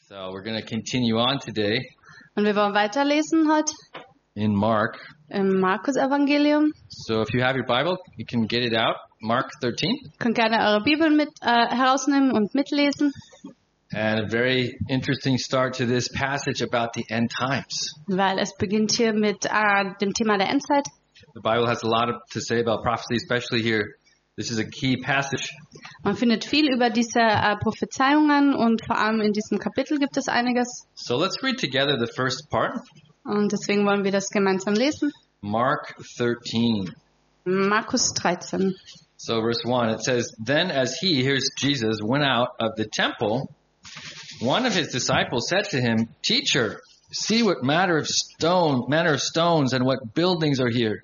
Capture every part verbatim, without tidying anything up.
So we're going to continue on today Und wir wollen weiterlesen heute in Mark. im Markus-Evangelium. So if you have your Bible, you can get it out. Mark thirteen. Ihr könnt gerne eure Bibel mit äh, herausnehmen und mitlesen. And a very interesting start to this passage about the end times. Weil es beginnt hier mit äh, dem Thema der Endzeit. The Bible has a lot of, to say about prophecy, especially here. This is a key passage. Man findet viel über diese äh, Prophezeiungen und vor allem in diesem Kapitel gibt es einiges. So let's read together the first part. Und deswegen wollen wir das gemeinsam lesen. Mark thirteen. Markus dreizehn. So verse one, it says, Then as he, here's Jesus, went out of the temple, one of his disciples said to him, Teacher, see what manner of stone, manner of stones and what buildings are here.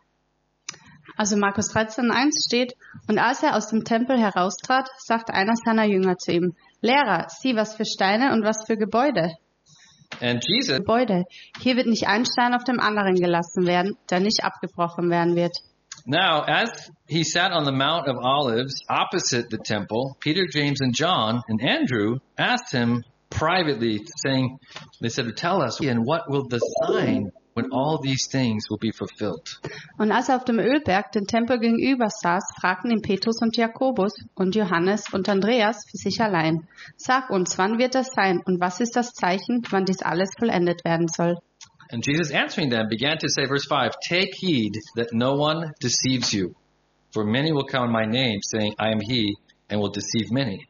Also Markus dreizehn eins steht, und als er aus dem Tempel heraustrat, sagte einer seiner Jünger zu ihm, Lehrer, sieh, was für Steine und was für Gebäude. And Jesus, Gebäude. Hier wird nicht ein Stein auf dem anderen gelassen werden, der nicht abgebrochen werden wird. now as he sat on the Mount of Olives opposite the temple, Peter, James, and John, and Andrew asked him privately, saying, they said, Tell us, and what will the sign when all these things will be fulfilled? Und als er auf dem Ölberg den Tempel gegenüber saß, fragten ihn Petrus und Jakobus und Johannes und Andreas für sich allein. Sag uns, wann wird das sein und was ist das Zeichen, wann dies alles vollendet werden soll? And Jesus answering them began to say, verse five, Take heed that no one deceives you. For many will come in my name, saying, I am he, and will deceive many.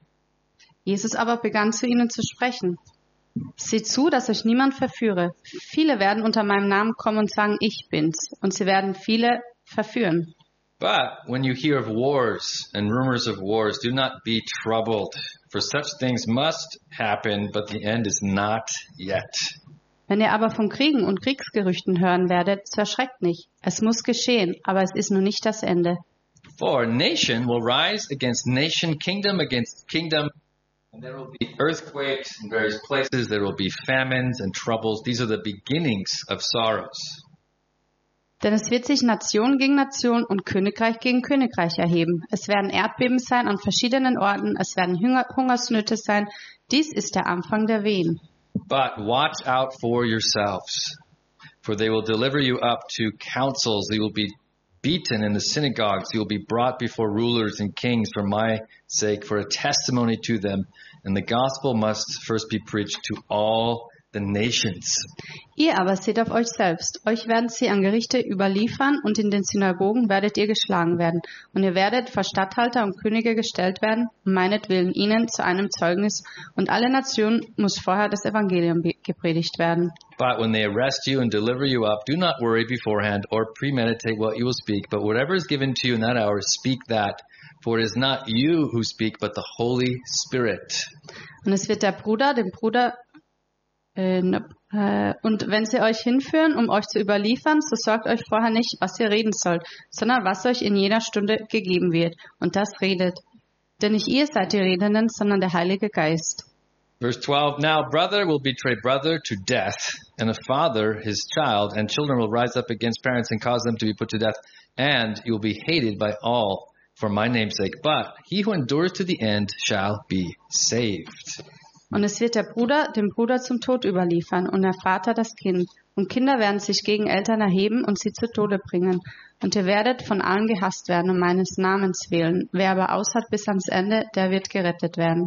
Jesus aber begann zu ihnen zu sprechen. Seht zu, dass euch niemand verführe. Viele werden unter meinem Namen kommen und sagen, ich bin's. Und sie werden viele verführen. But when you hear of wars and rumors of wars, do not be troubled. For such things must happen, but the end is not yet. Wenn ihr aber von Kriegen und Kriegsgerüchten hören werdet, so erschreckt nicht. Es muss geschehen, aber es ist noch nicht das Ende. For nation will rise against nation, kingdom against kingdom, and there will be earthquakes in various places. There will be famines and troubles. These are the beginnings of sorrows. Denn es wird sich Nation gegen Nation und Königreich gegen Königreich erheben. Es werden Erdbeben sein an verschiedenen Orten. Es werden Hunger- Hungersnöte sein. Dies ist der Anfang der Wehen. But watch out for yourselves, for they will deliver you up to councils. You will be beaten in the synagogues. You will be brought before rulers and kings for my sake, for a testimony to them. And the gospel must first be preached to all the nations. Ihr aber seht auf euch selbst. Euch werden sie an Gerichte überliefern und in den Synagogen werdet ihr geschlagen werden. Und ihr werdet vor Statthalter und Könige gestellt werden, um meinetwillen ihnen zu einem Zeugnis. Und alle Nationen muss vorher das Evangelium be- gepredigt werden. But when they arrest you and deliver you up, do not worry beforehand or premeditate what you will speak. But whatever is given to you in that hour, speak that. For it is not you who speak, but the Holy Spirit. Und es wird der Bruder dem Bruder Äh, ne, äh, und wenn sie euch hinführen, um euch zu überliefern, so sorgt euch vorher nicht, was ihr reden sollt, sondern was euch in jener Stunde gegeben wird. Und das redet. Denn nicht ihr seid die Redenden, sondern der Heilige Geist. Verse twelve, Now brother will betray brother to death, and a father his child, and children will rise up against parents and cause them to be put to death, and you will be hated by all for my name's sake. But he who endures to the end shall be saved. Und es wird der Bruder dem Bruder zum Tod überliefern und der Vater das Kind. Und Kinder werden sich gegen Eltern erheben und sie zu Tode bringen. Und ihr werdet von allen gehasst werden um meines Namens willen. Wer aber aushat bis ans Ende, der wird gerettet werden.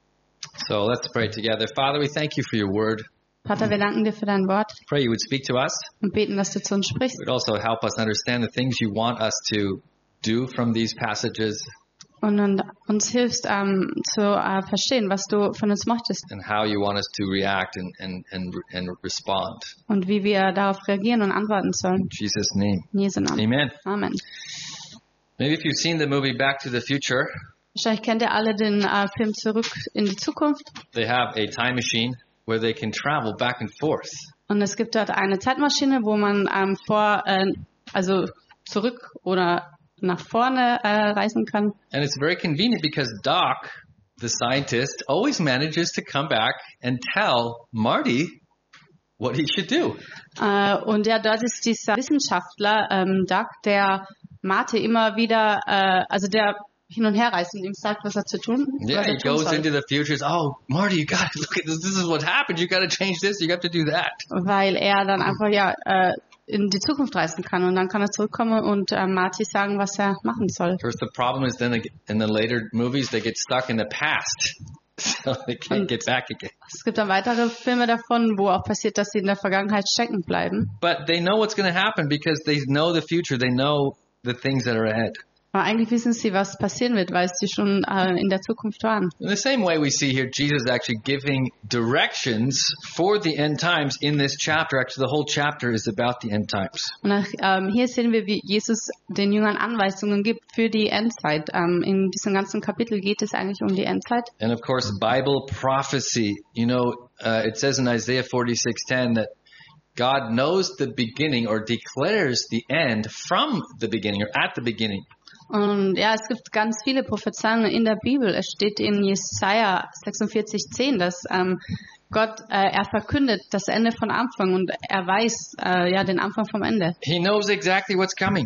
So let's pray together. Father, we thank you for your word. Vater, wir danken dir für dein Wort Pray you would speak to us. und beten, dass du zu uns sprichst. It would also help us understand the things you want us to do from these passages Und, und uns hilfst ähm, zu äh, verstehen, was du von uns möchtest and how you want us to react and, and, and, and respond. und wie wir darauf reagieren und antworten sollen. In Jesus' name. In Jesu Namen. Amen. Amen. Maybe if you've seen the movie Back to the Future, Wahrscheinlich kennt ihr alle den äh, Film Zurück in die Zukunft. they have a time machine where they can travel back and forth. Und es gibt dort eine Zeitmaschine, wo man ähm, vor, äh, also zurück oder nach vorne äh, reisen kann. And it's very convenient because Doc, the scientist, always manages to come back and tell Marty what he should do. Äh, und ja, dort ist dieser Wissenschaftler, ähm, Doug, der Marty immer wieder, äh, also der hin und her reist und ihm sagt, was er zu tun, Yeah, was he er tun goes soll. into the future. Says, "Oh, Marty, you got to look at this. This is what happened. You got to change this. You have to do that." Weil er dann einfach ja äh, in die Zukunft reisen kann und dann kann er zurückkommen und äh, Marty sagen, was er machen soll. Of course, the problem is then in the later movies they get stuck in the past, so they can't get back again. Es gibt dann weitere Filme davon, wo auch passiert, dass sie in der Vergangenheit stecken bleiben. But they know what's going to happen because they know the future. They know the things that are ahead. Aber eigentlich wissen sie, was passieren wird, weil sie schon äh, in der Zukunft waren. In the same way we see here, Jesus actually giving directions for the end times in this chapter. Actually, the whole chapter is about the end times. Und nach, ähm, hier sehen wir, wie Jesus den Jüngern Anweisungen gibt für die Endzeit. Ähm, in diesem ganzen Kapitel geht es eigentlich um die Endzeit. And of course, Bible prophecy. You know, uh, it says in Isaiah forty-six ten that God knows the beginning or declares the end from the beginning or at the beginning. Und ja, es gibt ganz viele Prophezeiungen in der Bibel. Es steht in Jesaja sechsundvierzig zehn, dass ähm, Gott, äh, er verkündet das Ende von Anfang und er weiß äh, ja den Anfang vom Ende. He knows exactly what's coming.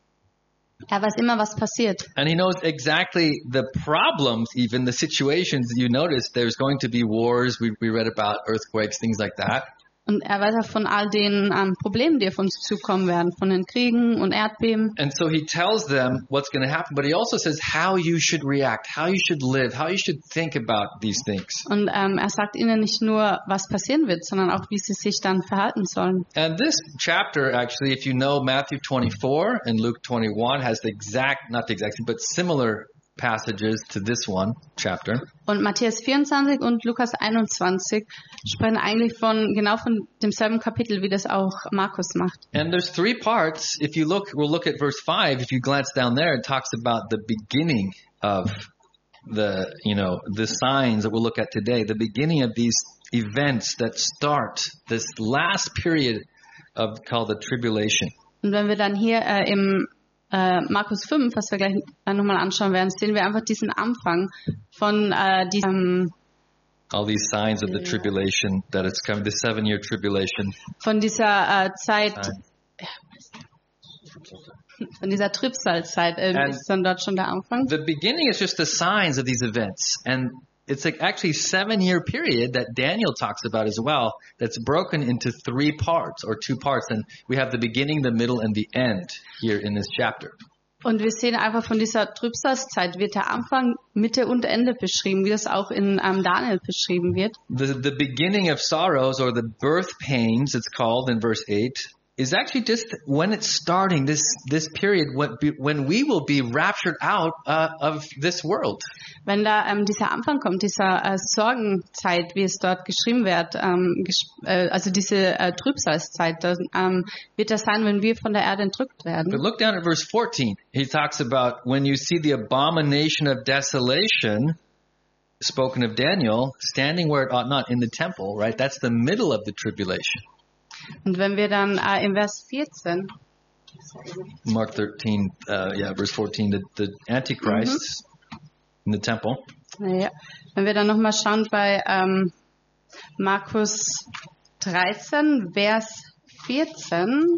Er weiß immer, was passiert. And he knows exactly the problems, even the situations. You notice there's going to be wars. We, we read about earthquakes, things like that. Und er weiß auch von all den ähm, Problemen, die auf uns zukommen werden, von den Kriegen und Erdbeben. And so he tells them what's going to happen, but he also says how you should react, how you should live, how you should think about these things. Und ähm, er sagt ihnen nicht nur, was passieren wird, sondern auch, wie sie sich dann verhalten sollen. And this chapter, actually, if you know Matthew twenty-four and Luke twenty-one, has the exact, not the exact, but similar passages to this one chapter. Und Matthäus vierundzwanzig und Lukas einundzwanzig sprechen eigentlich von genau von demselben Kapitel, wie das auch Markus macht. And there's three parts. If you look, we'll look at verse five. If you glance down there, it talks about the beginning of the, you know, the signs that we'll look at today, the beginning of these events that start this last period of called the tribulation. Und wenn wir dann hier äh, im äh, Markus fünf, was wir gleich nochmal anschauen werden, sehen wir einfach diesen Anfang von äh, diesem All these signs of the tribulation that it's coming, the seven-year tribulation. von dieser äh, Zeit, von dieser Trübsalzeit, äh, And ist dann dort schon der Anfang. The beginning is just the signs of these events. And it's like actually a seven-year period that Daniel talks about as well that's broken into three parts or two parts. And we have the beginning, the middle, and the end here in this chapter. Und wir sehen einfach von dieser Trübsalzeit wird der Anfang, Mitte und Ende beschrieben, wie das auch in ähm, Daniel beschrieben wird. The, the beginning of sorrows or the birth pains, it's called in verse eight, is actually just when it's starting, this this period when, when we will be raptured out uh, of this world. Wenn da ähm, dieser Anfang kommt, dieser äh, Sorgenzeit, wie es dort geschrieben wird, ähm, ges äh, also diese äh, Trübsalzeit, dann ähm, wird das sein, wenn wir von der Erde entrückt But werden. look down at verse fourteen. He talks about when you see the abomination of desolation, spoken of Daniel, standing where it ought not in the temple, right? That's the middle of the tribulation. Und wenn wir dann äh, im Vers vierzehn, Mark thirteen, uh, yeah, verse fourteen, the, the Antichrist in the temple. naja, wenn wir dann nochmal schauen bei ähm, Markus dreizehn, Vers vierzehn,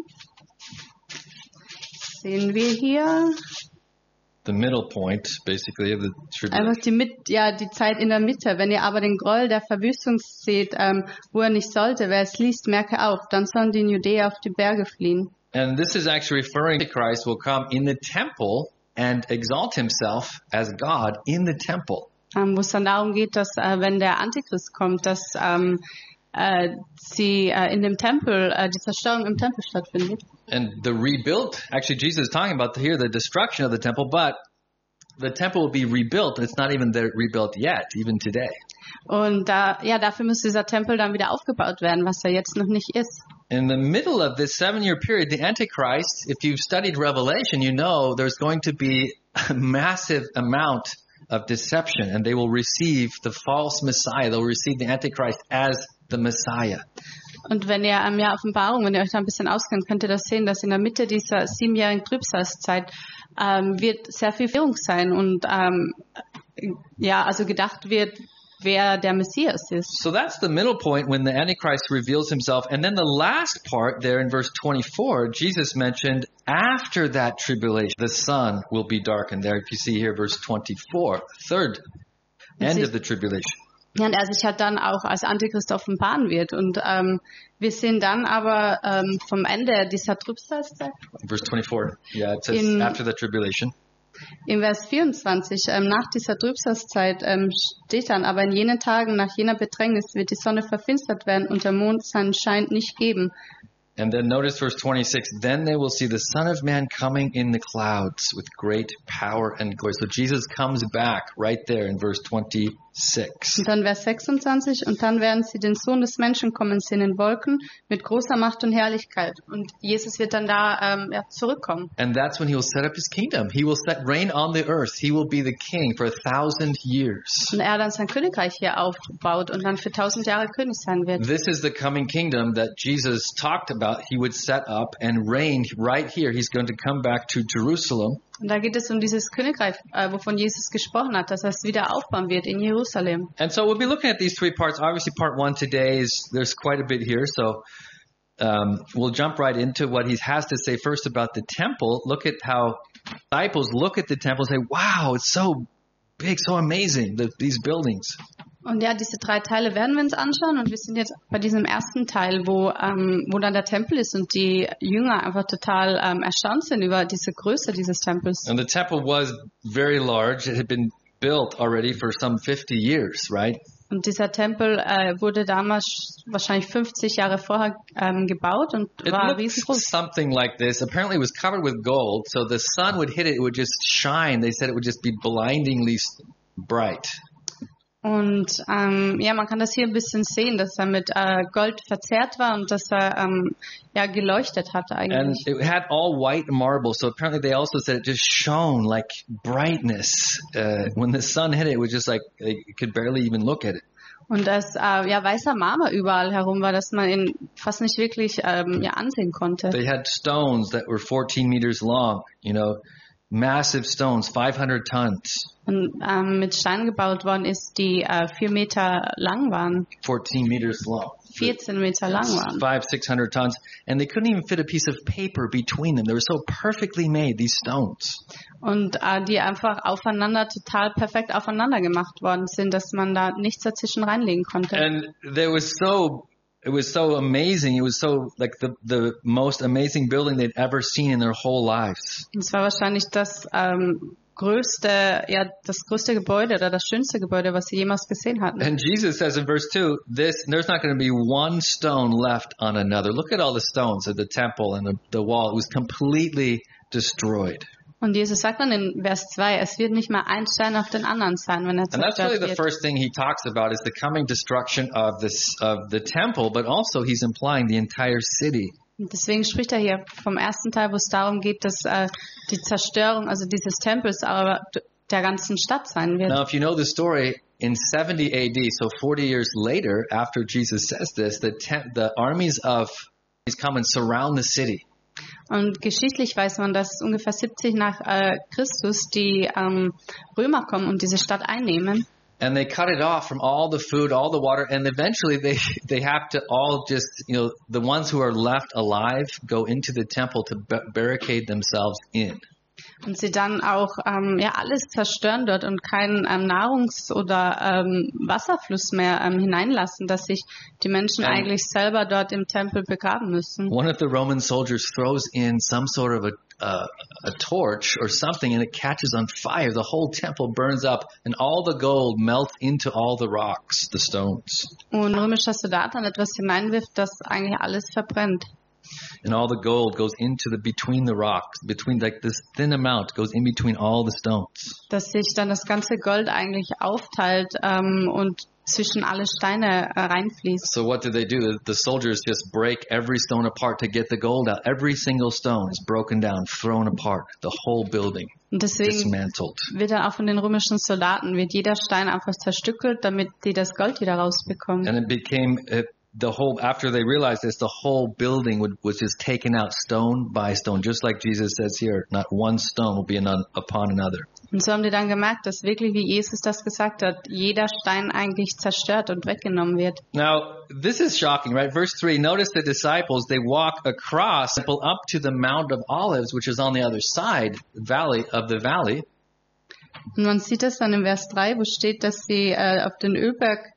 sehen wir hier The middle point, basically, of the tribulation. einfach die, Mit ja, die Zeit in der Mitte. Wenn ihr aber den Groll der Verwüstung seht, ähm, wo er nicht sollte, wer es liest, merke auf, dann sollen die in Judäa auf die Berge fliehen. And this is actually referring to Christ will come in the temple and exalt himself as God in the temple. Ähm, wo es dann darum geht, dass äh, wenn der Antichrist kommt, dass ähm, äh, sie äh, in dem Tempel, äh, die Zerstörung im Tempel stattfindet. And the rebuilt, actually Jesus is talking about here the destruction of the temple, but the temple will be rebuilt. It's not even there rebuilt yet, even today. Und da, ja, dafür muss dieser Tempel dann wieder aufgebaut werden, was er jetzt noch nicht ist. In the middle of this seven-year period, the Antichrist, if you've studied Revelation, you know there's going to be a massive amount of deception, and they will receive the false Messiah. They'll receive the Antichrist as the Messiah. Und wenn ihr am Jahr Offenbarung, wenn ihr euch da ein bisschen auskennt, könnt ihr das sehen, dass in der Mitte dieser siebenjährigen Trübsalzeit ähm, wird sehr viel Verwirrung sein und ähm, ja, also gedacht wird, wer der Messias ist. So that's the middle point when the Antichrist reveals himself. And then the last part there in verse twenty-four, Jesus mentioned after that tribulation, the sun will be darkened. There, if you see here, verse twenty-four, third end of the tribulation. Ja, und er sich halt dann auch als Antichrist offenbaren wird. Und ähm, wir sehen dann aber ähm, vom Ende dieser Trübsalzeit. Verse twenty-four, yeah, it says In- after the tribulation. Im Vers vierundzwanzig, ähm, nach dieser Trübsalzeit ähm, steht dann, aber in jenen Tagen, nach jener Bedrängnis, wird die Sonne verfinstert werden und der Mond seinen Schein nicht geben. And then notice verse twenty-six, then they will see the Son of Man coming in the clouds with great power and glory. So Jesus comes back right there in verse twenty-six. Und dann Vers sechsundzwanzig, und dann werden sie den Sohn des Menschen kommen sehen in Wolken mit großer Macht und Herrlichkeit. Und Jesus wird dann da ähm, ja, zurückkommen. And that's when he will set up his kingdom. He will set reign on the earth. He will be the king for a thousand years. Und er dann sein Königreich hier aufbaut und dann für tausend Jahre König sein wird. This is the coming kingdom that Jesus talked about. He would set up and reign right here. He's going to come back to Jerusalem. Und da geht es um dieses Königreich, äh, wovon Jesus gesprochen hat, dass er es wieder aufbauen wird in Jerusalem. And so we'll be looking at these three parts. Obviously, part one today is, there's quite a bit here. So um, we'll jump right into what he has to say first about the temple. Look at how disciples look at the temple and say, wow, it's so big, so amazing, the, these buildings. Und ja, diese drei Teile werden wir uns anschauen und wir sind jetzt bei diesem ersten Teil, wo ähm, wo dann der Tempel ist und die Jünger einfach total ähm, erstaunt sind über diese Größe dieses Tempels. And the temple was very large. It had been built already for some fifty years, right? Und dieser Tempel äh, wurde damals wahrscheinlich fünfzig Jahre vorher ähm, gebaut und It war looked riesengroß. something like this. Apparently it was covered with gold, so the sun would hit it, it would just shine. They said it would just be blindingly bright. Und ähm, ja, man kann das hier ein bisschen sehen, dass er mit äh, Gold verzerrt war und dass er ähm, ja geleuchtet hat And eigentlich. it had all white marble, so apparently they also said it just shone like brightness. Uh, when the sun hit it, it was just like, you could barely even look at it. Und dass äh, ja weißer Marmor überall herum war, dass man ihn fast nicht wirklich ähm, ja ansehen konnte. They had stones that were fourteen meters long, you know, massive stones, five hundred tons. Und ähm, mit Steinen gebaut worden ist, die äh, vier Meter lang waren, fourteen meters long. vierzehn Meter lang waren. Five, six hundred tons. And they couldn't even fit a piece of paper between them. They were so perfectly made, these stones. Und äh, die einfach aufeinander, total perfekt aufeinander gemacht worden sind, dass man da nichts dazwischen reinlegen konnte. And there was so, it was so amazing. It was so like the, the most amazing building they'd ever seen in their whole lives. Und es war wahrscheinlich das ähm, größte, ja, das größte Gebäude oder das schönste Gebäude, was sie jemals gesehen hatten. And Jesus says in verse two, this, there's not going to be one stone left on another. Look at all the stones of the temple and the, the wall. It was completely destroyed. Und Jesus sagt dann in Vers zwei, es wird nicht mal ein Stein auf den anderen sein, wenn er And that's really zerstört the wird. first thing he talks about is the coming destruction of this, of the temple, but also he's implying the entire city. Und deswegen spricht er hier vom ersten Teil, wo es darum geht, dass äh, die Zerstörung, also dieses Tempels, aber d- der ganzen Stadt sein wird. Now, if you know the story, in seventy A D, so forty years later, after Jesus says this, the, te- the armies of come and surround the city. Und geschichtlich weiß man, dass ungefähr siebzig nach äh, Christus die ähm, Römer kommen und diese Stadt einnehmen. And they cut it off from all the food, all the water, and eventually they, they have to all just, you know, the ones who are left alive go into the temple to ba- barricade themselves in. Und sie dann auch ähm, ja alles zerstören dort und keinen ähm, Nahrungs- oder ähm, Wasserfluss mehr ähm, hineinlassen, dass sich die Menschen Ähm. eigentlich selber dort im Tempel begraben müssen. One of the Roman soldiers throws in some sort of a, uh, a torch or something and it catches on fire. The whole temple burns up and all the gold melts into all the rocks, the stones. Und ein römischer Soldat dann etwas hineinwirft, das eigentlich alles verbrennt. And all the gold goes into the, between the rocks, between like this thin amount goes in between all the stones. Dass sich dann das ganze Gold eigentlich aufteilt ähm, und zwischen alle Steine äh, reinfließt. So what do they do? The, the soldiers just break every stone apart to get the gold out. Every single stone is broken down, thrown apart. The whole building Und deswegen dismantled. wird dann auch von den römischen Soldaten, wird jeder Stein einfach zerstückelt, damit die das Gold wieder rausbekommen. And it became, it the whole, after they realized this, the whole building would, was just taken out stone by stone, just like Jesus says here, not one stone will be an, upon another. Und so haben die dann gemerkt, dass wirklich, wie Jesus das gesagt hat, jeder Stein eigentlich zerstört und weggenommen wird. Now, this is shocking, right? Verse three, notice the disciples, they walk across the temple up to the Mount of Olives, which is on the other side valley of the valley. Und man sieht das dann im Vers drei, wo steht, dass sie äh, auf den Ölberg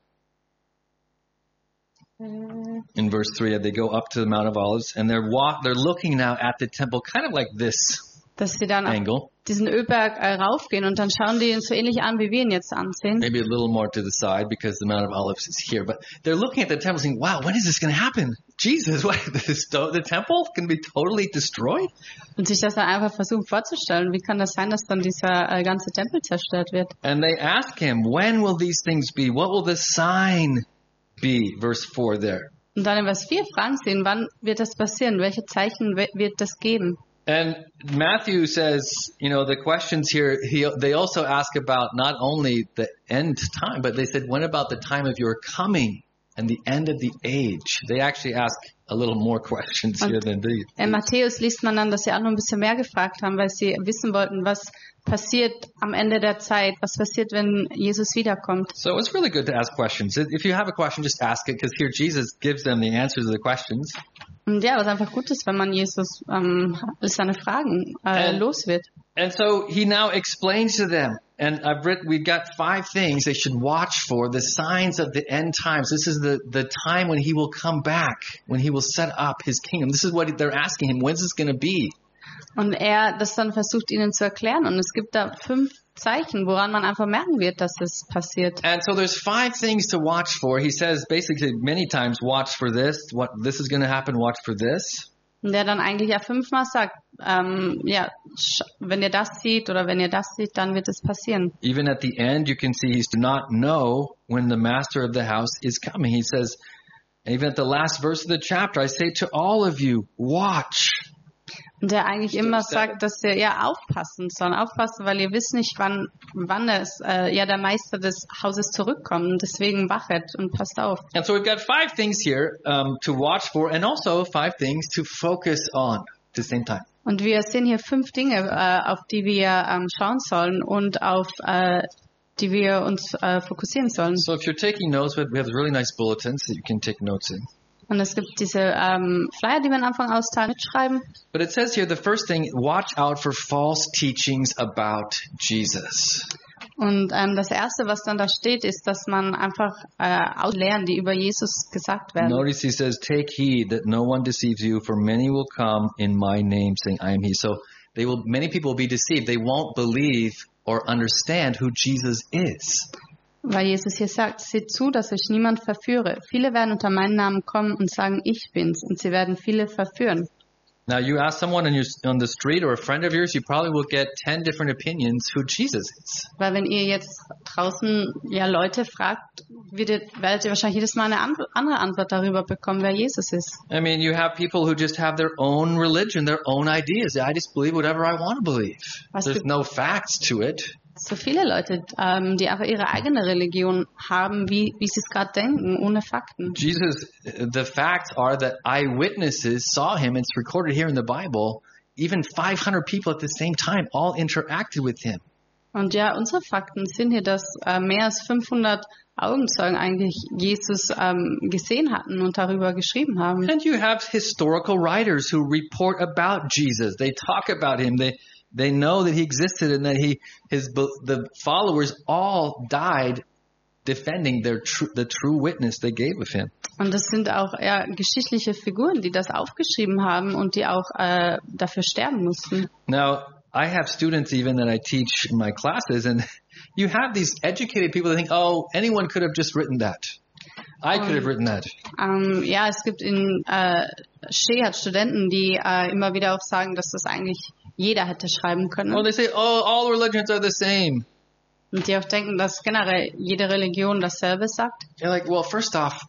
In verse three, they go up to the Mount of Olives and they're walk. They're looking now at the temple, kind of like this dass sie dann angle. auf diesen Ölberg äh, raufgehen und dann schauen die ihn so ähnlich an, wie wir ihn jetzt ansehen. Maybe a little more to the side because the Mount of Olives is here. But they're looking at the temple, saying, "Wow, when is this going to happen? Jesus, what? The, sto- the temple can be totally destroyed." Und sich das dann einfach versuchen vorzustellen. Wie kann das sein, dass dann dieser äh, ganze Tempel zerstört wird? And they ask him, "When will these things be? What will the sign be?" Verse four there. Und dann in Vers vier fragen sie ihn, wann wird das passieren? Welche Zeichen wird das geben? And Matthew says, you know, the questions here, he, they also ask about not only the end time, but they said, when about the time of your coming and the end of the age? They actually ask a little more questions here than these. In Matthäus liest man dann, dass sie auch noch ein bisschen mehr gefragt haben, weil sie wissen wollten, was passiert am Ende der Zeit, was passiert, wenn Jesus wiederkommt. So it's really good to ask questions. If you have a question, just ask it, because here Jesus gives them the answers to the questions. Und ja, was einfach gut ist, wenn man Jesus ähm, seine Fragen äh, los wird. And so he now explains to them, and I've written, we've got five things they should watch for, the signs of the end times. This is the, the time when he will come back, when he will set up his kingdom. This is what they're asking him, when's this going to be? Und er das dann versucht ihnen zu erklären. Und es gibt da fünf Zeichen, woran man einfach merken wird, dass es passiert. And so there's five things to watch for. He says basically many times, watch for this, what this is going to happen, watch for this. Und der dann eigentlich ja fünfmal sagt, ähm, ja, wenn ihr das seht oder wenn ihr das seht, dann wird es passieren. Even at the end, you can see he do not know when the master of the house is coming. He says, even at the last verse of the chapter, I say to all of you, watch. Und der eigentlich immer sagt, dass wir ja aufpassen sollen, aufpassen, weil ihr wisst nicht, wann, wann es, äh, ja der Meister des Hauses zurückkommt. Und deswegen wachet und passt auf. And so we've got five things here um, to watch for, and also five things to focus on at the same time. Und wir sehen hier fünf Dinge, äh, auf die wir ähm, schauen sollen und auf äh, die wir uns äh, fokussieren sollen. So if you're taking notes, we have really nice bulletins that you can take notes in. Und es gibt diese ähm, Flyer, die wir am Anfang austeilen, mitschreiben. But it says here, the first thing, watch out for false teachings about Jesus. Und ähm, das Erste, was dann da steht, ist, dass man einfach äh, auslernen, die über Jesus gesagt werden. Notice he says, take heed that no one deceives you, for many will come in my name, saying, I am he. So they will, many people will be deceived. They won't believe or understand who Jesus is. Weil Jesus hier sagt, seht zu, dass euch niemand verführe. Viele werden unter meinen Namen kommen und sagen, ich bin's. Und sie werden viele verführen. Now you ask someone on, your, on the street or a friend of yours, you probably will get ten different opinions who Jesus is. Weil wenn ihr jetzt draußen ja Leute fragt, werdet, werdet ihr wahrscheinlich jedes Mal eine andere Antwort darüber bekommen, wer Jesus ist. I mean, you have people who just have their own religion, their own ideas. I just believe whatever I want to believe. Was There's gibt- no facts to it. So viele Leute, ähm, die einfach ihre eigene Religion haben, wie, wie sie es gerade denken, ohne Fakten. Jesus, the facts are that eyewitnesses saw him. It's recorded here in the Bible. Even five hundred people at the same time all interacted with him. Und ja, unsere Fakten sind hier, dass äh, mehr als fünfhundert Augenzeugen eigentlich Jesus ähm, gesehen hatten und darüber geschrieben haben. And you have historical writers who report about Jesus. They talk about him. They they know that he existed and that he his the followers all died defending their tr- the true witness they gave of him. Und das sind auch ja, geschichtliche Figuren, die das aufgeschrieben haben und die auch äh, dafür sterben mussten. Now, I have students even that I teach in my classes, and you have these educated people that think, oh, anyone could have just written that. I could have written that. Ähm, ja, es gibt in äh, Shea hat Studenten, die äh, immer wieder auch sagen, dass das eigentlich jeder hätte schreiben können. Well, they say, oh, all religions are the same. Und die auch denken, dass generell jede Religion dasselbe sagt. You're like, well, first off,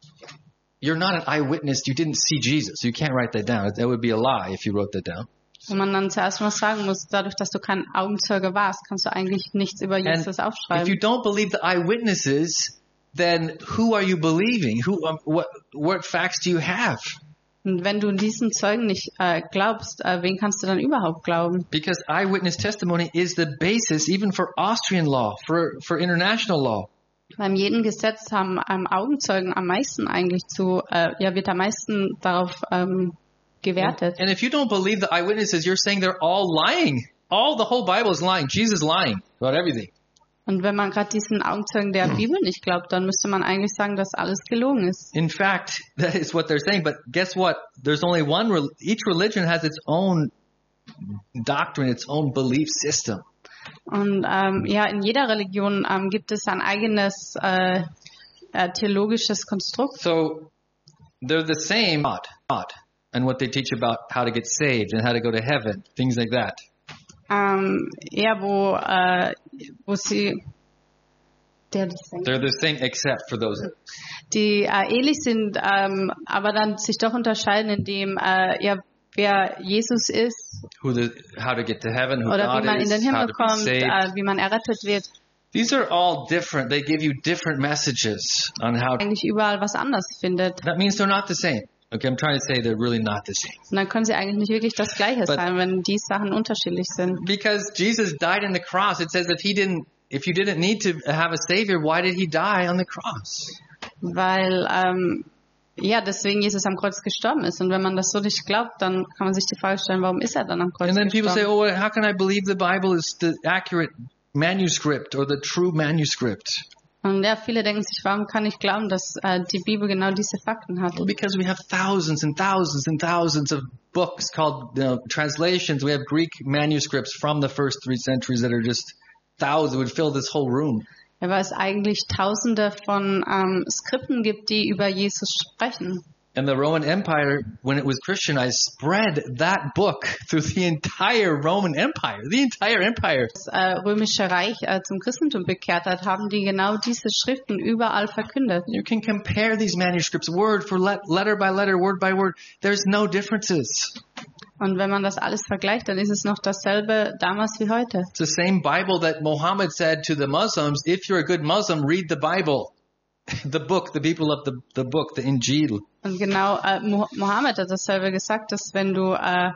you're not an eyewitness. You didn't see Jesus. You can't write that down. That would be a lie if you wrote that down. Wo man dann zuerst mal sagen muss, dadurch, dass du kein Augenzeuge warst, kannst du eigentlich nichts über Jesus And if you aufschreiben. don't believe the eyewitnesses, then who are you believing? Who, um, what, what facts do you have? Und wenn du diesen Zeugen nicht äh, glaubst, äh, wen kannst du dann überhaupt glauben? Because eyewitness testimony is the basis even for Austrian law, for, for international law. Beim jedem Gesetz haben ähm, Augenzeugen am meisten eigentlich zu, äh, ja, wird am meisten darauf ähm, gewertet. And if you don't believe the eyewitnesses, you're saying they're all lying. All the whole Bible is lying. Jesus is lying about everything. Und wenn man gerade diesen Augenzeugen der Bibel nicht glaubt, dann müsste man eigentlich sagen, dass alles gelogen ist. In fact, that is what they're saying. But guess what? There's only one. Re- each religion has its own doctrine, its own belief system. Und ähm, ja, in jeder Religion ähm, gibt es ein eigenes äh, äh, theologisches Konstrukt. So they're the same God, God, and what they teach about how to get saved and how to go to heaven, things like that. Ähm, ja, wo, äh, wo sie der, die, They're the same except for those. die äh, ähnlich sind, ähm, aber dann sich doch unterscheiden, indem äh, ja, wer Jesus ist Who the, how to get to heaven, who oder God wie man in is, den how Himmel to be kommt, saved. äh, wie man errettet wird. These are all different. They give you different messages on how. Eigentlich überall was anders findet. That means they're not the same. Okay, I'm trying to say they're really not the same. Und dann können sie eigentlich nicht wirklich das Gleiche But- sein, wenn die Sachen unterschiedlich sind. Because Jesus died on the cross, it says if he didn't, if you didn't need to have a savior, why did he die on the cross? Weil, ähm, ja, deswegen Jesus am Kreuz gestorben ist. Und wenn man das so nicht glaubt, dann kann man sich die Frage stellen, warum ist er dann am Kreuz And then people say, gestorben? oh, how can I believe the Bible is the accurate manuscript or the true manuscript? Und ja, viele denken sich, warum kann ich glauben, dass äh, die Bibel genau diese Fakten hat? Well, because we have thousands and thousands and thousands of books called you know, translations. We have Greek manuscripts from the first three centuries that are just thousands, would fill this whole room. Ja, weil es eigentlich Tausende von ähm, Skripten gibt, die über Jesus sprechen. And the Roman Empire, when it was Christianized, spread that book through the entire Roman Empire, the entire empire. Das äh, Römische Reich äh, zum Christentum bekehrt hat, haben die genau diese Schriften überall verkündet. You can compare these manuscripts word for let, letter by letter, word by word. There's no differences. Und wenn man das alles vergleicht, dann ist es noch dasselbe damals wie heute. It's the same Bible that Muhammad said to the Muslims, if you're a good Muslim, read the Bible. The book, the people of the, the book, the Injil. Und genau, äh, Mo- Mohammed hat dasselbe gesagt, dass wenn du, äh,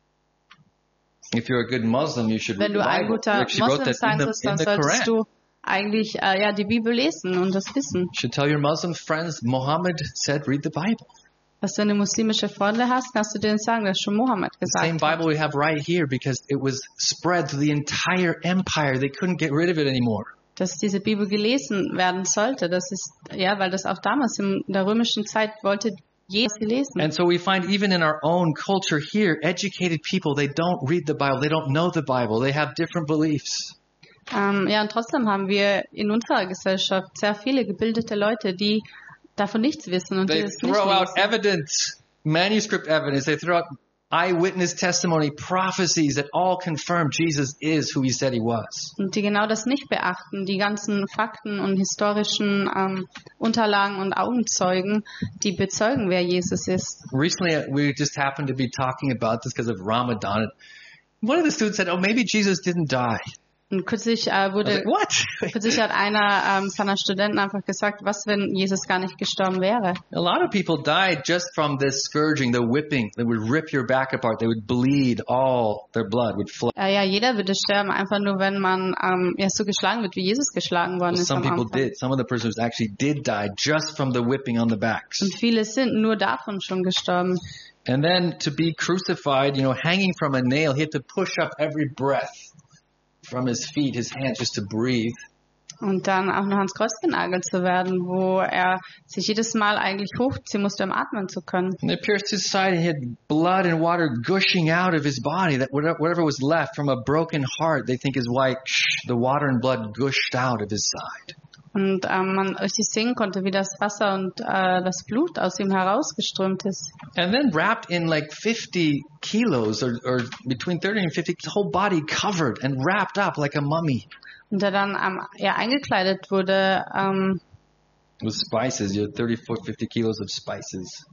If you're a good Muslim, you should wenn read the du ein Bible. guter Like she wrote Moslem that sein in the, sollst, in dann the solltest Quran. du eigentlich äh, ja die Bibel lesen und das wissen. You should tell your Muslim friends, Muhammad said, read the Bible. Dass du eine muslimische Freunde hast, kannst du denen sagen, dass schon Mohammed The same gesagt hat. Bible we have right here because it was spread through the entire empire. They couldn't get rid of it anymore. Dass diese Bibel gelesen werden sollte. Das ist, ja, weil das auch damals in der römischen Zeit wollte jeder sie lesen. And so we find even in our own culture here, educated people, they don't read the Bible. They don't know the Bible. They have different beliefs. Ähm, ja, und trotzdem haben wir in unserer Gesellschaft sehr viele gebildete Leute, die davon nichts wissen und die They es nicht throw out lesen. evidence, manuscript evidence. They throw out eyewitness testimony, prophecies that all confirm Jesus is who he said he was. Und die genau das nicht beachten, die ganzen Fakten und historischen ähm, Unterlagen und Augenzeugen, die bezeugen, wer Jesus ist. Recently, we just happened to be talking about this because of Ramadan. One of the students said, oh, maybe Jesus didn't die. Und kürzlich äh, I was wurde, like, what? kürzlich hat einer ähm, seiner Studenten einfach gesagt, was, wenn Jesus gar nicht gestorben wäre? A lot of people died just from this scourging, the whipping. They would rip your back apart. They would bleed. All their blood would flow. Äh, ja, jeder würde sterben, einfach nur, wenn man ähm, ja, so geschlagen wird, wie Jesus geschlagen worden ist Some am people Anfang. did. Some of the prisoners actually did die just from the whipping on the backs. Und viele sind nur davon schon gestorben. And then to be crucified, you know, hanging from a nail, he had to push up every breath from his feet, his hands, just to breathe. Und dann auch noch ans Kreuz genagelt zu werden, wo er sich jedes Mal eigentlich hochziehen musste, um atmen zu können. And they pierced his side, and he had blood and water gushing out of his body. That whatever whatever was left from a broken heart, they think is why the water and blood gushed out of his side. Und ähm, man richtig sehen konnte, wie das Wasser und äh, das Blut aus ihm herausgeströmt ist. And then wrapped in like fifty kilos or, or between thirty and fifty, his whole body covered and wrapped up like a mummy. Und der dann ähm, ja, eingekleidet wurde, ähm, With spices, you know, thirty, forty, fifty kilos of spices.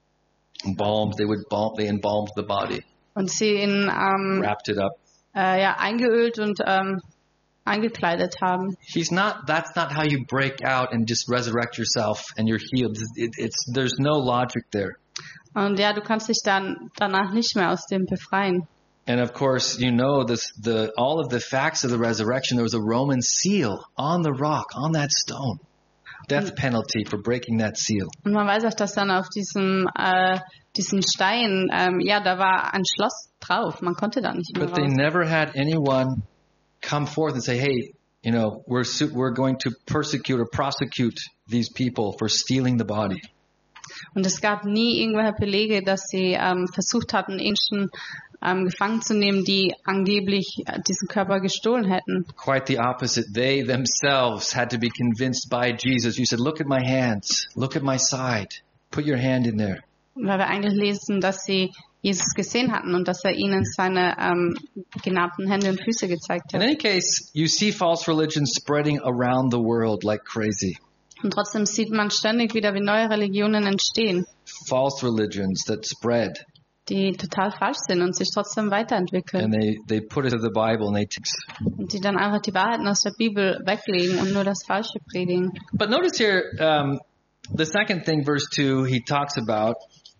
Balms, they would balm, they embalmed the body, und sie ihn ähm, wrapped it up. äh, ja, eingeölt und ähm, eingekleidet haben. He's not, that's not how you break out and just resurrect yourself and you're healed. It, it's, there's no logic there. Und ja, du kannst dich dann danach nicht mehr aus dem befreien. And of course, you know this, the, all of the facts of the resurrection, there was a Roman seal on the rock, on that stone. Death penalty for breaking that seal. Und man weiß auch, dass dann auf diesem, äh, diesen Stein, ähm, ja, da war ein Schloss drauf. Man konnte da nicht mehr But they raus. never had anyone come forth and say, hey, you know, we're, su- we're going to persecute or prosecute these people for stealing the body. Und es gab nie irgendwelche Belege, dass sie ähm, versucht hatten, Menschen ähm, gefangen zu nehmen, die angeblich äh, diesen Körper gestohlen hätten. Quite the opposite. They themselves had to be convinced by Jesus. You said, look at my hands. Look at my side. Put your hand in there. Weil wir eigentlich lesen, dass sie Jesus gesehen hatten und dass er ihnen seine ähm, genarbten Hände und Füße gezeigt In hat. any case, you see false religion spreading around the world like crazy. Und trotzdem sieht man ständig wieder, wie neue Religionen entstehen, False religions that spread. die total falsch sind und sich trotzdem weiterentwickeln. And they, they put it to the Bible and they take. Und die dann einfach die Wahrheiten aus der Bibel weglegen und nur das Falsche predigen. But notice here, um, the second thing, verse two, he talks about,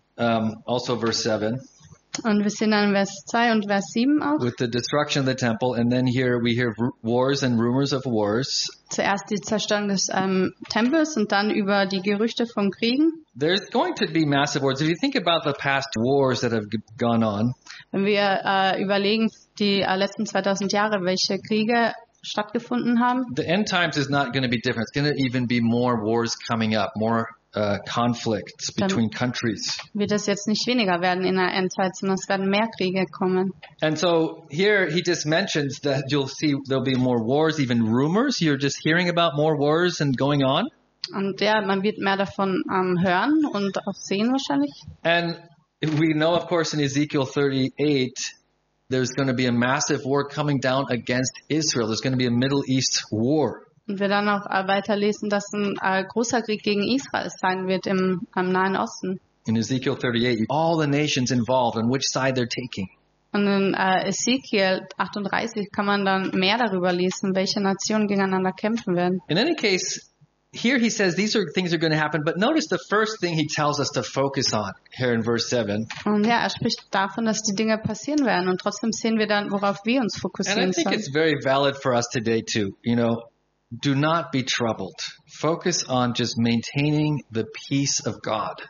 um, also verse seven, Und wir sehen dann in Vers zwei und Vers sieben auch. with the destruction of the temple. And then here we hear r- wars and rumors of wars. Zuerst die Zerstörung des ähm, Tempels und dann über die Gerüchte von Kriegen. There's going to be massive wars. If you think about the past wars that have g- gone on, Wenn wir äh, überlegen, die äh, letzten zweitausend Jahre, welche Kriege stattgefunden haben, the end times is not going to be different. It's going to even be more wars coming up, more uh, conflicts between countries. wird es jetzt nicht weniger werden in der Endzeit, sondern es werden mehr Kriege kommen. And so here he just mentions that you'll see there'll be more wars, even rumors. You're just hearing about more wars and going on. Und ja, man wird mehr davon ähm, hören und auch sehen wahrscheinlich. And we know, of course, in Ezekiel thirty-eight, there's going to be a massive war coming down against Israel. There's going to be a Middle East war. Und wir dann auch äh, weiterlesen, dass ein äh, großer Krieg gegen Israel sein wird im, im Nahen Osten. In Ezekiel thirty-eight, all the nations involved and which side they're taking. Und in äh, Ezekiel achtunddreißig kann man dann mehr darüber lesen, welche Nationen gegeneinander kämpfen werden. In any case, here he says these are things are going to happen, but notice the first thing he tells us to focus on here in verse seven. Und ja, er spricht davon, dass die Dinge passieren werden. Und trotzdem sehen wir dann, worauf wir uns And I fokussieren think sollen. it's very valid for us today too. You know, do not be troubled. Focus on just maintaining the peace of God.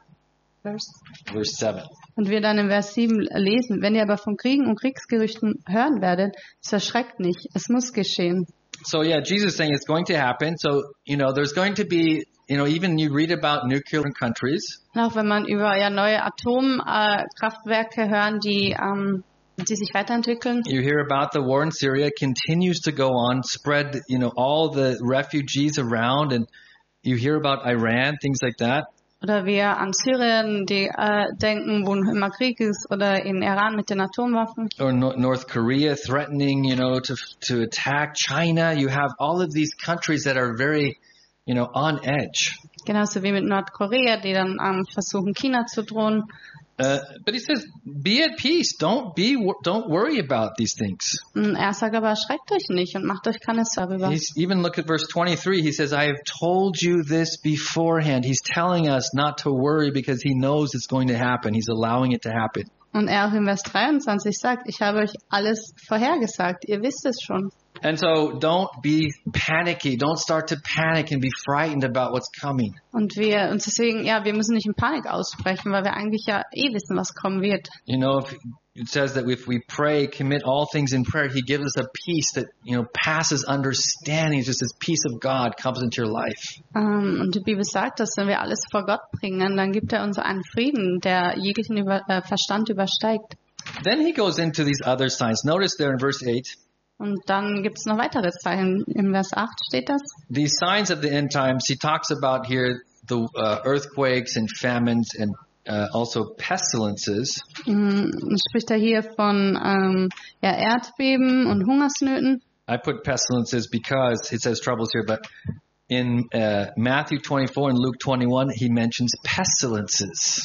Verse seven. Und wir dann in Vers sieben lesen, wenn ihr aber von Kriegen und Kriegsgerüchten hören werdet, so erschreckt nicht, es muss geschehen. So yeah, Jesus is saying it's going to happen. So, you know, there's going to be, you know, even you read about nuclear countries. Und auch wenn man über ja, neue Atomkraftwerke äh, hören, die, ähm, die sich weiterentwickeln. You hear about the war in Syria continues to go on, spread, you know, all the refugees around, and you hear about Iran, things like that. Oder wir an Syrien die, äh, denken, wo immer Krieg ist, oder in Iran mit den Atomwaffen. Or no- North Korea threatening, you know, to to attack China. You have all of these countries that are very, you know, on edge. Genauso wie mit Nordkorea, die dann ähm, versuchen, China zu drohen. Uh, but he says, be at peace. Don't be, don't worry about these things. Und er sagt aber, erschreckt euch nicht und macht euch keine Sorge darüber. He's even look at verse twenty-three. He says, I have told you this beforehand. He's telling us not to worry because he knows it's going to happen. He's allowing it to happen. Und er auch in Vers dreiundzwanzig sagt, ich habe euch alles vorhergesagt, ihr wisst es schon. And so don't be panicky. Don't start to panic and be frightened about what's coming. Und wir, und deswegen, ja, wir müssen nicht in Panik aussprechen, weil wir eigentlich ja eh wissen, was kommen wird. You know, if it says that if we pray, commit all things in prayer, he gives us a peace that, you know, passes understanding. It's just this peace of God comes into your life. Ähm, und die Bibel sagt, dass wenn wir alles vor Gott bringen, dann gibt er uns einen Frieden, der jeglichen über, äh, Verstand übersteigt. Then he goes into these other signs. Notice there in verse eight, Und dann gibt es noch weitere Zeichen. Im Vers acht steht das. these signs of the end times. He talks about here the uh, earthquakes and famines and uh, also pestilences. Mhm, spricht er hier von ähm, ja, Erdbeben und Hungersnöten. I put pestilences because it says troubles here, but in uh, Matthew twenty-four and Luke twenty-one, he mentions pestilences.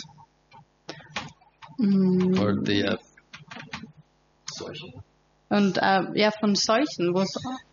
Mhm. Or the uh, Und äh, ja, von Seuchen, wo es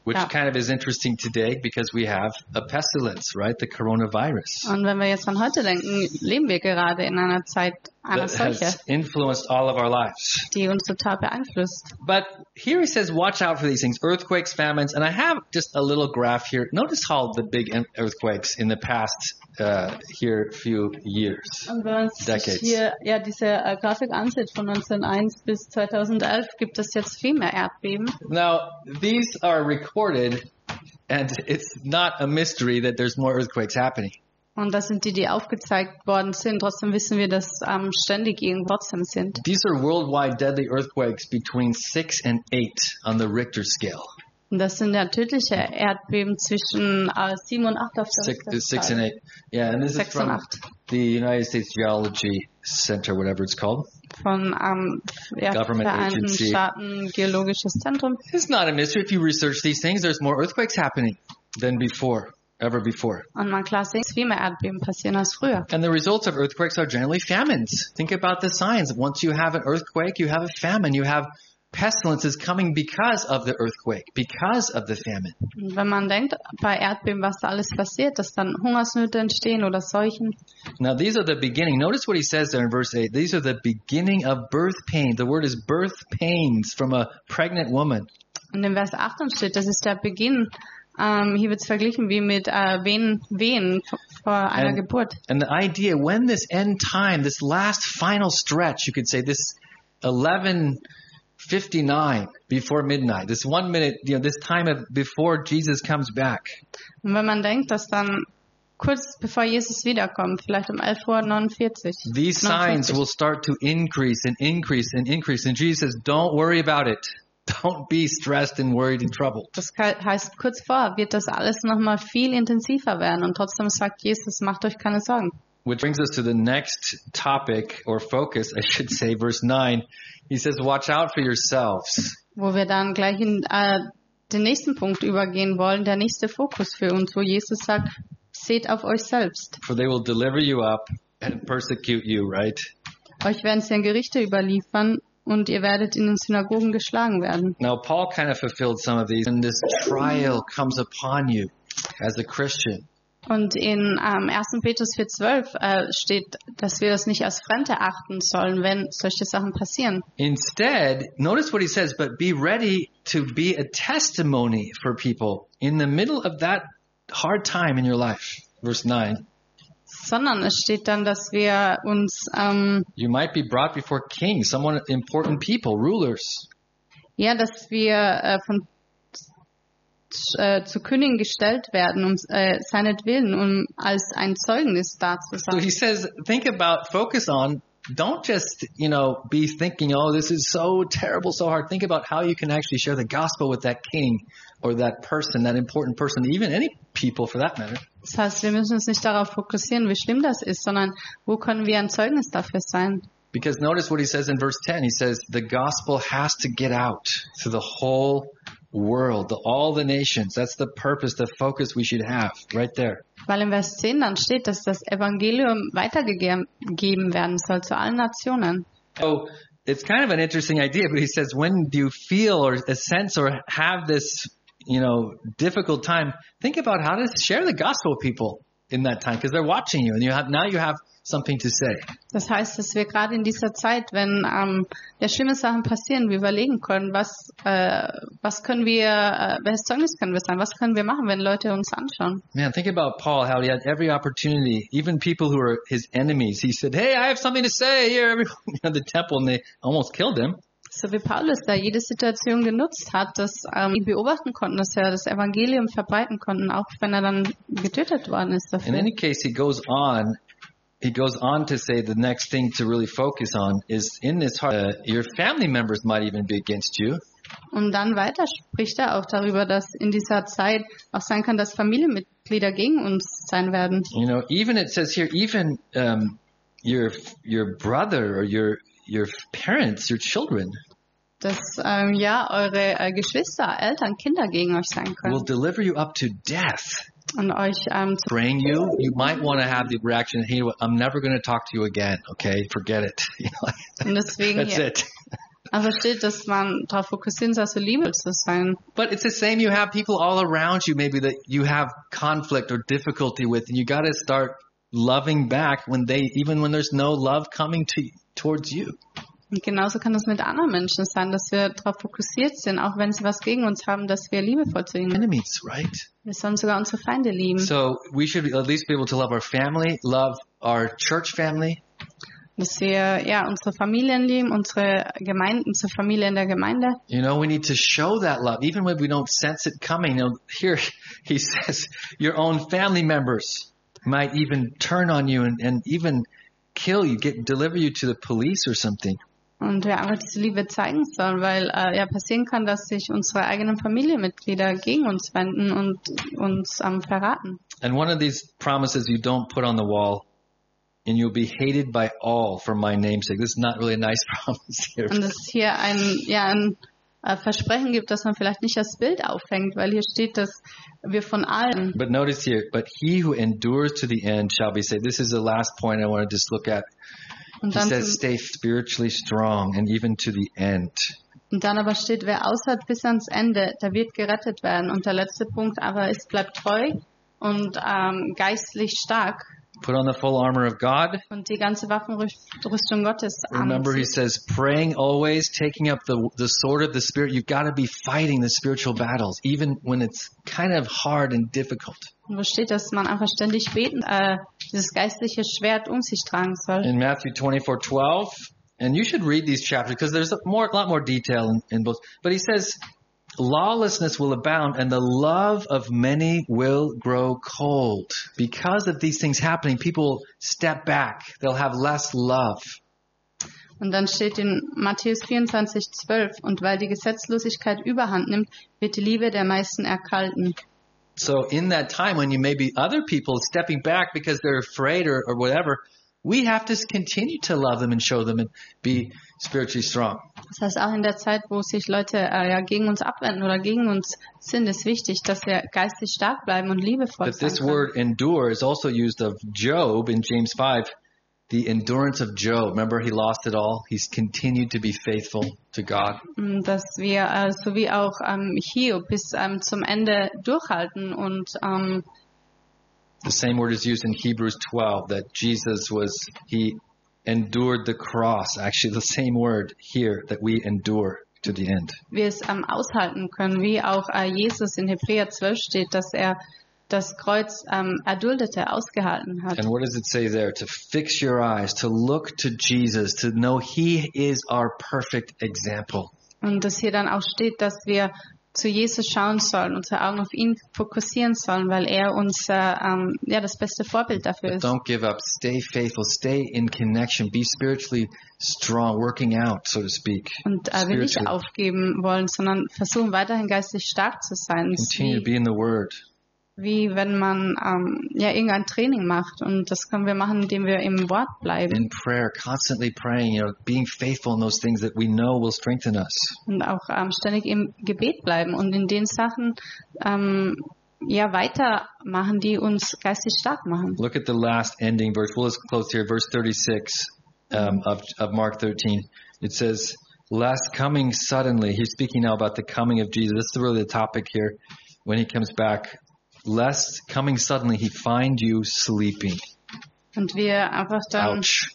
which Ja. kind of is interesting today because we have a pestilence, right? The coronavirus Und wenn wir jetzt an heute denken, leben wir gerade in einer Zeit einer that Seuche, has influenced all of our lives. die uns total beeinflusst. But here he says, watch out for these things, earthquakes, famines. And I have just a little graph here. Notice how the big earthquakes in the past uh, here few years. Und wenn man sich Decades. hier ja diese äh, Grafik ansieht, von neunzehnhunderteins bis zweitausendelf gibt es jetzt viel mehr Erdbeben. Now, these are recorded, and it's not a mystery that there's more earthquakes happening. Und das sind die, die aufgezeigt worden sind. Trotzdem wissen wir, dass ähm, ständig irgendwo trotzdem sind. These are worldwide deadly earthquakes between six and eight on the Richter scale. Und das sind ja tödliche Erdbeben zwischen äh, sieben und acht auf der Six, Richterskala. six and eight. Yeah, and this is Sechs und from acht. the United States Geology Center, whatever it's called. Von ähm, ja, Government Vereinten Agency. Staaten Geologisches Zentrum. It's not a mystery. If you research these things, there's more earthquakes happening than before, ever before. Und man klar sieht, dass viel mehr Erdbeben passieren als früher. And the results of earthquakes are generally famines. Think about the signs. Once you have an earthquake, you have a famine. You have pestilences coming because of the earthquake, because of the famine. Und wenn man denkt, bei Erdbeben, was da alles passiert, dass dann Hungersnöte entstehen oder Seuchen. Now, these are the beginning. Notice what he says there in verse eight. These are the beginning of birth pain. The word is birth pains from a pregnant woman. Und in Vers acht steht, das ist der Beginn. Ähm, hier wird es verglichen wie mit äh, Wehen, Wehen v- vor einer And- Geburt. And the idea, when this end time, this last final stretch, you could say this eleven fifty-nine before midnight, this one minute, you know, this time of before Jesus comes back. Und wenn man denkt, dass dann kurz bevor Jesus wiederkommt, vielleicht um elf Uhr neunundvierzig, These signs neunundfünfzig, will start to increase and increase and increase. And Jesus says, don't worry about it. Don't be stressed and worried and troubled. das he- heißt, kurz vor wird das alles nochmal viel intensiver werden. Und trotzdem sagt Jesus, macht euch keine Sorgen. Which brings us to the next topic or focus, I should say, verse nine. He says, watch out for yourselves. Wo wir dann gleich in äh, den nächsten Punkt übergehen wollen, der nächste Fokus für uns, wo Jesus sagt, seht auf euch selbst. For they will deliver you up and persecute you, right? Euch werden sie an Gerichte überliefern und ihr werdet in den Synagogen geschlagen werden. Now, Paul kind of fulfilled some of these, and this trial comes upon you as a Christian. Und in ähm, ersten Petrus vier zwölf äh, steht, dass wir das nicht als Fremd erachten sollen, wenn solche Sachen passieren. Instead, notice what he says, but be ready to be a testimony for people in the middle of that hard time in your life. Verse nine. Sondern es steht dann, dass wir uns ähm, You might be brought before kings, someone important people, rulers. ja, dass wir äh, von äh, zu Königen gestellt werden, um äh, seinetwillen, um als ein Zeugnis da zu So sein. he says, think about, focus on, don't just, you know, be thinking, oh, this is so terrible, so hard. Think about how you can actually share the gospel with that king or that person, that important person, even any people for that matter. Das heißt, wir müssen uns nicht darauf fokussieren, wie schlimm das ist, sondern wo können wir ein Zeugnis dafür sein? Because notice what he says in verse ten. He says, the gospel has to get out to the whole world, to all the nations. That's the purpose, the focus we should have right there. Weil im Vers zehn dann steht, dass das Evangelium weitergegeben werden soll zu allen Nationen. So it's kind of an interesting idea, but he says, when do you feel or a sense or have this, you know, difficult time, think about how to share the gospel with people in that time because they're watching you and you have, now you have something to say. Das heißt, dass wir gerade in dieser Zeit, wenn ähm, ja schlimme Sachen passieren, wir überlegen können, was äh, was können wir, äh, welches Zeugnis können wir sein, was können wir machen, wenn Leute uns anschauen. Man, think about Paul, how he had every opportunity, even people who were his enemies. He said, hey, I have something to say here, everyone at the temple, and they almost killed him. So wie Paulus da jede Situation genutzt hat, dass ähm, ihn beobachten konnten, dass er das Evangelium verbreiten konnten, auch wenn er dann getötet worden ist In dafür. any case, he goes on, he goes on to say the next thing to really focus on is in this heart, uh, your family members might even be against you. Und dann weiter spricht er auch darüber, dass in dieser Zeit auch sein kann, dass Familienmitglieder gegen uns sein werden. You know, even it says here, even um, your your brother or your your parents, your children Dass ähm, ja eure äh, Geschwister, Eltern, Kinder gegen euch sein will können deliver you up to death. und euch ähm, zu Bring you, you might want to have the reaction, hey, I'm never going to talk to you again, okay? Forget it. You know, und deswegen That's hier, it. Also steht, dass man darauf fokussieren soll, so liebevoll zu sein. But it's the same. You have people all around you, maybe that you have conflict or difficulty with, and you got to start loving back when they, even when there's no love coming to towards you. Und genauso kann es mit anderen Menschen sein, dass wir darauf fokussiert sind, auch wenn sie was gegen uns haben, dass wir liebevoll zu ihnen sind. Enemies, right? Wir sollen sogar unsere Feinde lieben. So we should at least be able to love our family, love our church family. Dass wir ja unsere Familien lieben, unsere Gemeinden, unsere Familie in der Gemeinde. You know, we need to show that love, even when we don't sense it coming. You know, here he says, your own family members might even turn on you and, and even kill you, get deliver you to the police or something. Und wir einfach diese Liebe zeigen sollen, weil äh, ja passieren kann, dass sich unsere eigenen Familienmitglieder gegen uns wenden und uns ähm, verraten. And one of these promises you don't put on the wall, and you'll be hated by all for my name's sake. This is not really a nice promise here. Und es hier ein ja ein äh, Versprechen gibt, dass man vielleicht nicht das Bild aufhängt, weil hier steht, dass wir von allen. But notice here, but he who endures to the end shall be saved. This is the last point I want to just look at. Und He dann, says, stay spiritually strong and even to the end. und dann aber steht, wer aushält bis ans Ende, der wird gerettet werden. Und der letzte Punkt aber ist, bleibt treu und ähm, geistlich stark. Put on the full armor of God. Und die ganze Waffenrüstung Gottes Remember, he anzieht. says, praying always, taking up the, the sword of the Spirit. You've got to be fighting the spiritual battles, even when it's kind of hard and difficult. Und wo steht, dass man einfach ständig beten, äh, dieses geistliche Schwert um sich tragen soll. In Matthew twenty-four twelve, and you should read these chapters because there's a more, a lot more detail in, in both. But he says, lawlessness will abound and the love of many will grow cold. Because of these things happening, people will step back. They'll have less love. Und dann steht in Matthäus vierundzwanzig zwölf, und weil die Gesetzlosigkeit überhand nimmt, wird die Liebe der meisten erkalten. So in that time when you may be other people stepping back because they're afraid or, or whatever, we have to continue to love them and show them and be spiritually strong. Das heißt, auch in der Zeit, wo sich Leute äh, ja gegen uns abwenden oder gegen uns sind, ist wichtig, dass wir geistig stark bleiben und liebevoll But sein this können. word endure is also used of Job in James five. The endurance of Job. Remember, he lost it all. He's continued to be faithful to God. Mm, Dass wir, äh, so wie auch ähm, Hiob, bis ähm, zum Ende durchhalten und ähm, The same word is used in Hebrews twelve, that Jesus was, he endured the cross. Actually, the same word here, that we endure to the end. wir es ähm, aushalten können, wie auch äh, Jesus in Hebräer zwölf steht, dass er das Kreuz ähm, erduldete, ausgehalten hat. And what does it say there? To fix your eyes, to look to Jesus, to know he is our perfect example. Und dass hier dann auch steht, dass wir zu Jesus schauen sollen, unsere Augen auf ihn fokussieren sollen, weil er unser, ähm, ja, das beste Vorbild dafür But ist. don't give up. Stay faithful. Stay in connection. Be spiritually strong, working out, so to speak. Und äh, wir nicht Spiritually. aufgeben wollen, sondern versuchen weiterhin geistig stark zu sein. Es ist Continue to wie, be in the Word. wie wenn man ähm, ja irgendein Training macht. Und das können wir machen, indem wir im Wort bleiben. In prayer, constantly praying, you know, being faithful in those things that we know will strengthen us. Und auch ähm, ständig im Gebet bleiben und in den Sachen ähm, ja weitermachen, die uns geistig stark machen. Look at the last ending verse. Well, let's close here. Verse thirty-six um, of, of Mark thirteen. It says, lest coming suddenly, he's speaking now about the coming of Jesus. This is really the topic here when he comes back. Lest coming suddenly he find you sleeping. Und wir einfach dann Ouch.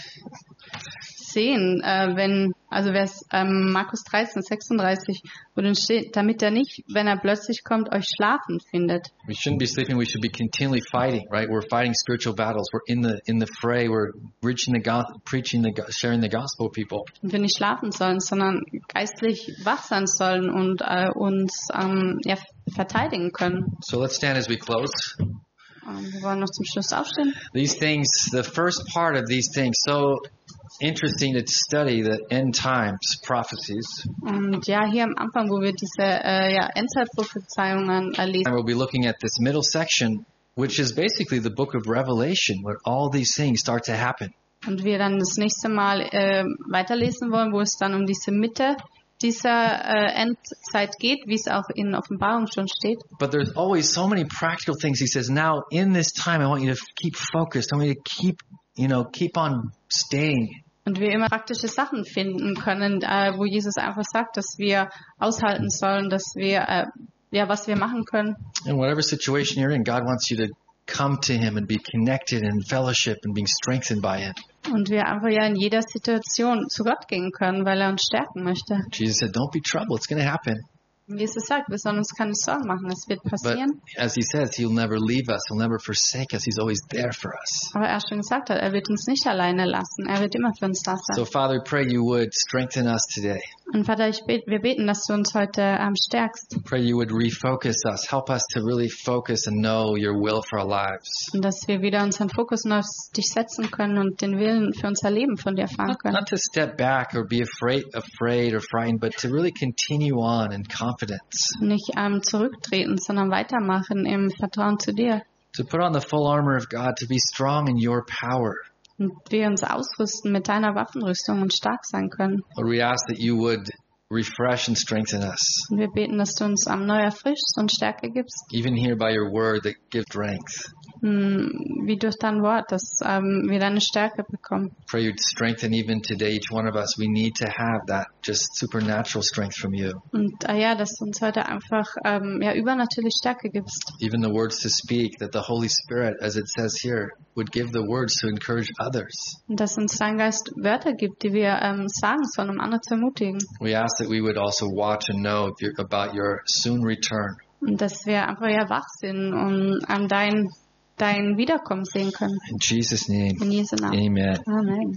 sehen, äh, wenn, also wer es ähm, Markus dreizehn sechsunddreißig, wo dann steht, damit er nicht, wenn er plötzlich kommt, euch schlafen findet. We shouldn't be sleeping. We should be continually fighting, right? We're fighting spiritual battles. We're in the in the fray. We're reaching the go- preaching the go- sharing the gospel with people. Und wir nicht schlafen sollen, sondern geistlich wach sein sollen und äh, uns ähm, ja, verteidigen können. So let's stand as we close. Ähm, wir wollen noch zum Schluss aufstehen. These things, the first part of these things, so interesting to study the end times prophecies. Und ja, hier am Anfang, wo wir diese äh, ja, Endzeitprophezeiungen äh, lesen, And we'll be looking at this middle section, which is basically the book of Revelation, where all these things start to happen. und wir dann das nächste Mal äh, weiterlesen wollen, wo es dann um diese Mitte dieser äh, Endzeit geht, wie es auch in Offenbarung schon steht. But there's always so many practical things. He says, now in this time, I want you to keep focused. I want you to keep, you know, keep on staying. Und wir immer praktische Sachen finden können, äh, wo Jesus einfach sagt, dass wir aushalten sollen, dass wir, äh, ja, was wir machen können. In whatever situation you're in, God wants you to come to Him and be connected in fellowship and being strengthened by Him. Und wir einfach ja in jeder Situation zu Gott gehen können, weil er uns stärken möchte. Jesus said, don't be troubled. It's going to happen. Und Jesus sagt, wir sollen uns keine Sorgen machen, es wird But passieren. as He says, He'll never leave us. He'll never forsake us. He's always there for us. Aber er schon gesagt hat, er wird uns nicht alleine lassen, er wird immer für uns da sein. So Father, we pray you would strengthen us today. Und Vater, ich bete, wir beten, dass du uns heute ähm, stärkst Pray you would refocus us. Help us to really focus and know your will for our lives. und dass wir wieder unseren Fokus nur auf dich setzen können und den Willen für unser Leben von dir erfahren Not, können. not to step back or be afraid, afraid or frightened, but to really continue on in confidence. Nicht ähm, zurücktreten, sondern weitermachen im Vertrauen zu dir. To put on the full armor of God, to be strong in your power. Und wir uns ausrüsten mit deiner Waffenrüstung und stark sein können. Lord, we ask that you would refresh and strengthen us, Und wir beten, dass du uns am neu erfrischst und Stärke gibst, even here by your word that gives strength. mh, wie durch dein Wort, dass ähm, wir deine Stärke bekommen. Pray you'd strengthen even today each one of us. We need to have that just supernatural strength from you. Und äh, ja, dass du uns heute einfach ähm, ja, übernatürlich Stärke gibst. Even the words to speak, that the Holy Spirit, as it says here, would give the words to encourage others. Und dass uns dein Geist Wörter gibt, die wir ähm, sagen sollen, um andere zu ermutigen. We ask that we would also watch and know your- about your soon return. Und dass wir einfach ja wach sind und an dein, dein Wiederkommen sehen können. In Jesus' name, In Jesu Namen. amen. Amen.